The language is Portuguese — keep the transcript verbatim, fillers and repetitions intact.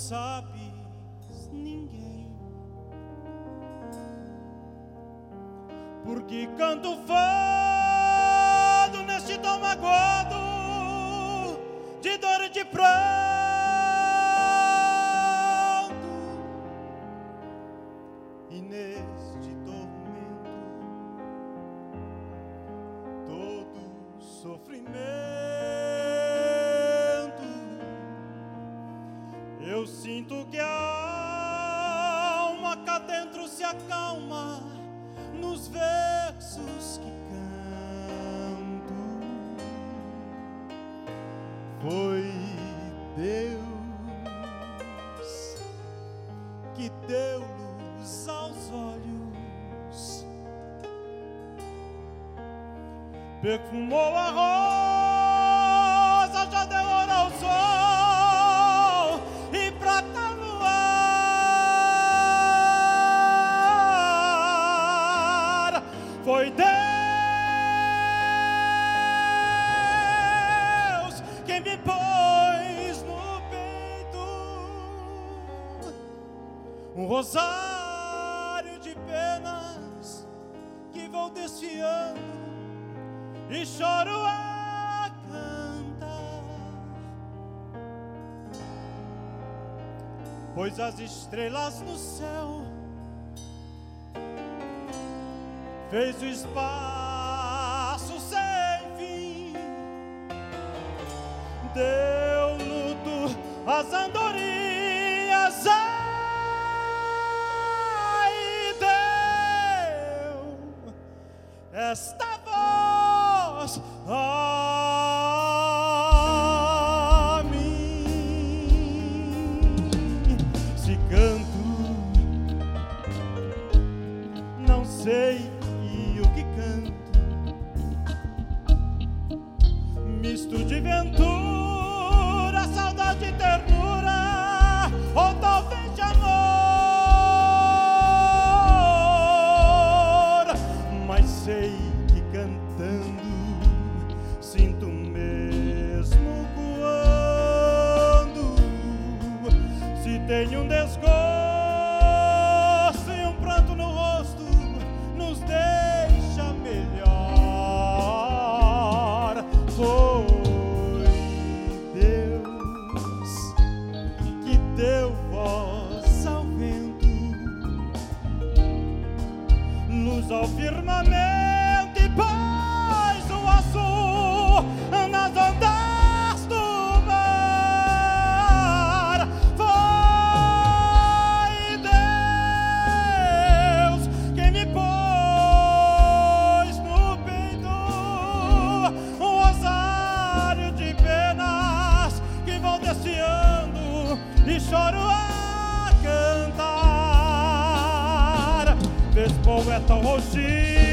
sabes ninguém, porque canto fado neste tom magoado de dor e de pranto, e neste tormento todo sofrimento eu sinto que a alma cá dentro se acalma nos versos que canto. Foi Deus que deu luz aos olhos, perfumou a rosa, já deu ouro ao sol e prata no ar. Foi Deus quem me pôs no peito um rosário de penas que vou desfiando e choro a cantar, pois as estrelas no céu fez o espaço sem fim, deu luto às andorinhas, ai, deu esta voz a mim. Se canto, não sei o que canto, misto de ventura, saudade e ternura, ou talvez de amor, mas sei que cantando sinto mesmo quando se tem um desgosto e um pranto no rosto nos deixa melhor. Foi Deus que deu voz ao vento, luz ao firmamento e paz o azul nas ondas do mar. Foi Deus quem me pôs no peito um rosário de penas que vou desfiando e choro a cantar. Fez poeta o roxinho